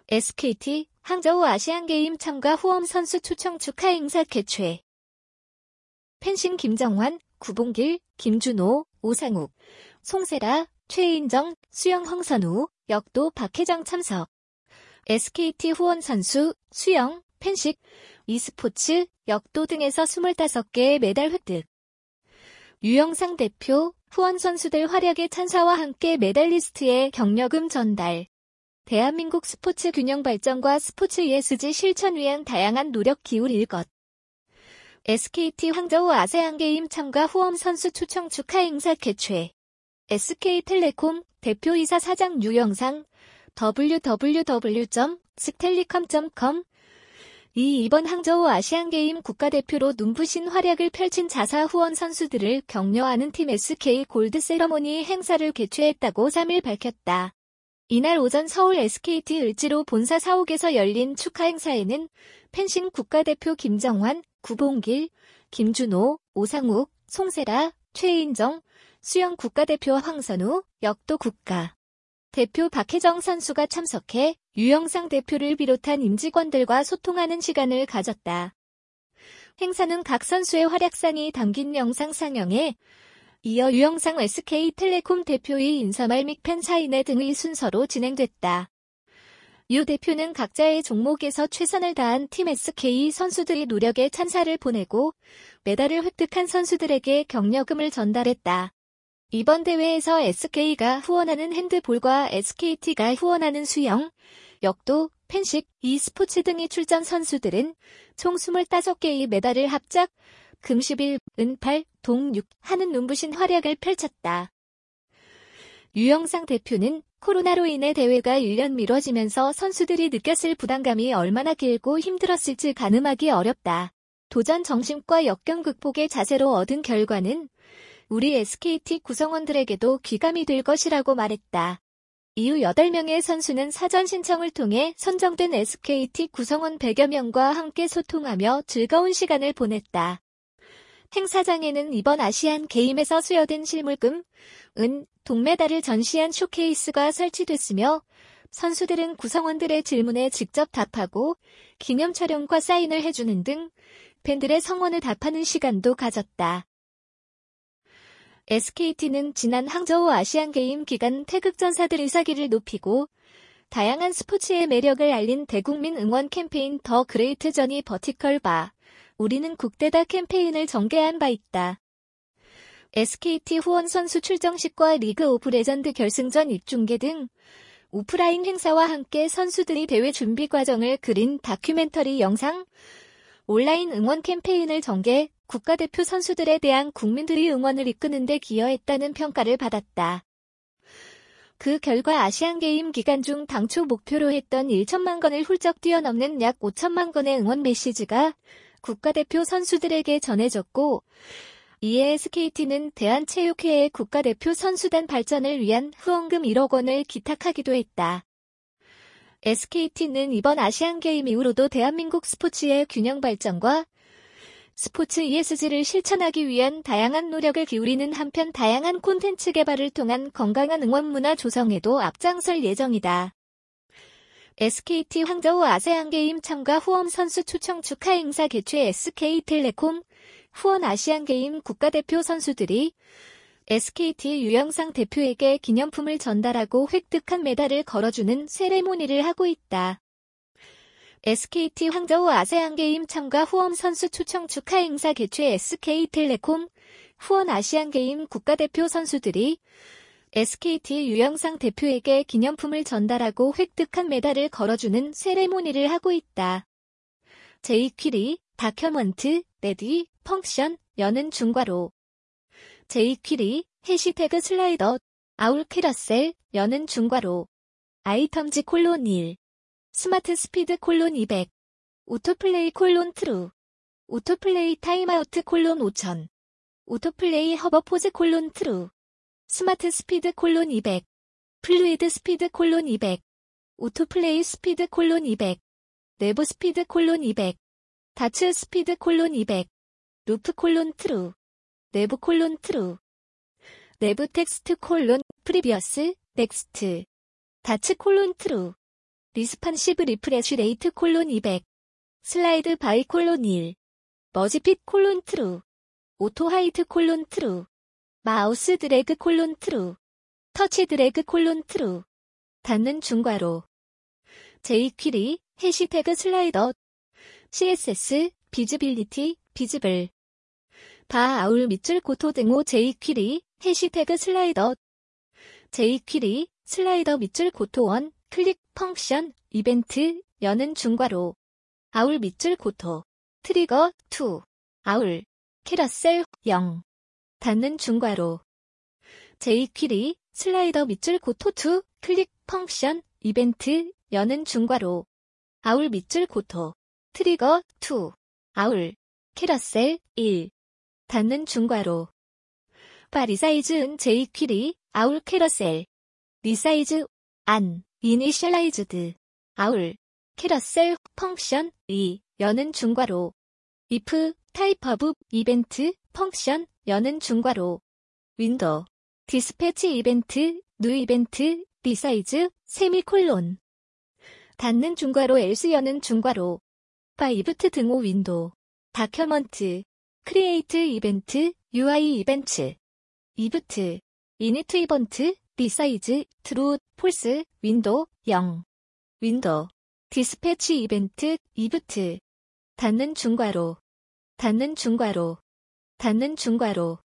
SKT 항저우 아시안게임 참가 후엄 선수 초청 축하 행사 개최. 펜싱 김정환, 구봉길, 김준호, 오상욱, 송세라, 최인정, 수영 황선우, 역도 박혜정 참석. SKT 후원 선수, 수영, 펜싱, e스포츠, 역도 등에서 25개의 메달 획득. 유영상 대표, 후원 선수들 활약의 찬사와 함께 메달리스트의 격려금 전달. 대한민국 스포츠 균형 발전과 스포츠 ESG 실천 위한 다양한 노력 기울일 것. SKT 항저우 아세안게임 참가 후엄 선수 초청 축하 행사 개최. SK텔레콤 대표이사 사장 유영상 www.stellicom.com 이번 항저우 아시안게임 국가대표로 눈부신 활약을 펼친 자사 후원 선수들을 격려하는 팀 SK 골드 세러모니 행사를 개최했다고 3일 밝혔다. 이날 오전 서울 SKT 을지로 본사 사옥에서 열린 축하 행사에는 펜싱 국가대표 김정환, 구봉길, 김준호, 오상욱, 송세라, 최인정, 수영 국가대표 황선우, 역도 국가대표 박혜정 선수가 참석해 유영상 대표를 비롯한 임직원들과 소통하는 시간을 가졌다. 행사는 각 선수의 활약상이 담긴 영상 상영에 이어 유영상 SK텔레콤 대표의 인사말 및 팬 사인회 등의 순서로 진행됐다. 유 대표는 각자의 종목에서 최선을 다한 팀 SK 선수들의 노력에 찬사를 보내고 메달을 획득한 선수들에게 격려금을 전달했다. 이번 대회에서 SK가 후원하는 핸드볼과 SKT가 후원하는 수영, 역도, 펜싱, e스포츠 등이 출전 선수들은 총 25개의 메달을 합작 금 11, 은 8, 동 6 하는 눈부신 활약을 펼쳤다. 유영상 대표는 코로나로 인해 대회가 1년 미뤄지면서 선수들이 느꼈을 부담감이 얼마나 길고 힘들었을지 가늠하기 어렵다. 도전 정신과 역경 극복의 자세로 얻은 결과는 우리 SKT 구성원들에게도 귀감이 될 것이라고 말했다. 이후 8명의 선수는 사전 신청을 통해 선정된 SKT 구성원 100여 명과 함께 소통하며 즐거운 시간을 보냈다. 행사장에는 이번 아시안 게임에서 수여된 실물금, 은, 동메달을 전시한 쇼케이스가 설치됐으며 선수들은 구성원들의 질문에 직접 답하고 기념 촬영과 사인을 해주는 등 팬들의 성원을 답하는 시간도 가졌다. SKT는 지난 항저우 아시안게임 기간 태극전사들 의사기를 높이고 다양한 스포츠의 매력을 알린 대국민 응원 캠페인 더 그레이트 저니 버티컬 바 우리는 국대다 캠페인을 전개한 바 있다. SKT 후원 선수 출정식과 리그 오브 레전드 결승전 입중계 등 오프라인 행사와 함께 선수들이 대회 준비 과정을 그린 다큐멘터리 영상, 온라인 응원 캠페인을 전개, 국가대표 선수들에 대한 국민들의 응원을 이끄는 데 기여했다는 평가를 받았다. 그 결과 아시안게임 기간 중 당초 목표로 했던 1천만 건을 훌쩍 뛰어넘는 약 5천만 건의 응원 메시지가 국가대표 선수들에게 전해졌고 이에 SKT는 대한체육회의 국가대표 선수단 발전을 위한 후원금 1억 원을 기탁하기도 했다. SKT는 이번 아시안게임 이후로도 대한민국 스포츠의 균형 발전과 스포츠 ESG를 실천하기 위한 다양한 노력을 기울이는 한편 다양한 콘텐츠 개발을 통한 건강한 응원 문화 조성에도 앞장설 예정이다. SKT 항저우 아세안게임 참가 후원 선수 초청 축하 행사 개최 SK텔레콤 후원 아시안게임 국가대표 선수들이 SKT 유영상 대표에게 기념품을 전달하고 획득한 메달을 걸어주는 세레모니를 하고 있다. SKT 항저우 아세안게임 참가 후원 선수 초청 축하 행사 개최 SK텔레콤 후원 아시안게임 국가대표 선수들이 SKT 유영상 대표에게 기념품을 전달하고 획득한 메달을 걸어주는 세레모니를 하고 있다. 제이퀴리, 다큐먼트, 레디, 펑션, 여는 중괄호. 제이퀴리, 해시태그 슬라이더, 아울 캐러셀, 여는 중괄호. 아이텀즈 콜론 1. 스마트 스피드 콜론 200. 오토플레이 콜론 트루. 오토플레이 타임아우트 콜론 5000. 오토플레이 허버포즈 콜론 트루. 스마트 스피드 콜론 200. 플루이드 스피드 콜론 200. 오토플레이 스피드 콜론 200. 내부 스피드 콜론 200. 다츠 스피드 콜론 200. 루프 콜론 트루. 내부 콜론 트루. 내부 텍스트 콜론 프리비어스 넥스트. 다츠 콜론 트루. 리스판시브 리프레쉬 레이트 콜론 200. 슬라이드 바이 콜론 1. 머지핏 콜론 트루. 오토 하이트 콜론 트루. 마우스 드래그 콜론 트루. 터치 드래그 콜론 트루. 닫는 중괄호. jQuery, 해시태그 슬라이더. CSS, 비즈빌리티, 비즈블. 바 아울 밑줄 고토 등호 jQuery, 해시태그 슬라이더. jQuery, 슬라이더 밑줄 고토 1, 클릭 펑션, 이벤트, 여는 중괄호. 아울 밑줄 고토. 트리거, 2. 아울. 캐러셀, 0. 닫는 중괄호. jQuery, 슬라이더 밑줄 고토 2, 클릭 펑션, 이벤트, 여는 중괄호. 아울 밑줄 고토. 트리거, 2. 아울. 캐러셀, 1. 닫는 중괄호. 바 리사이즈은 jQuery, 아울 캐러셀. 리사이즈, 안, 이니셜라이즈드. 아울. 캐러셀, 펑션, 2. 여는 중괄호. if, 타입 오브, 이벤트, 펑션, 여는 중괄호. 윈도우. 디스패치 이벤트, 뉴 이벤트, 리사이즈, 세미콜론. 닫는 중괄호 else 여는 중괄호. 바 이브트 등호 윈도우. 다큐먼트. 크리에이트 이벤트, UI 이벤트. 이브트. 이니트 이벤트, 리사이즈, 트루, 폴스, 윈도우, 0. 윈도우. 디스패치 이벤트, 이브트. 닫는 중괄호. 닫는 중괄호. 닫는 중괄호.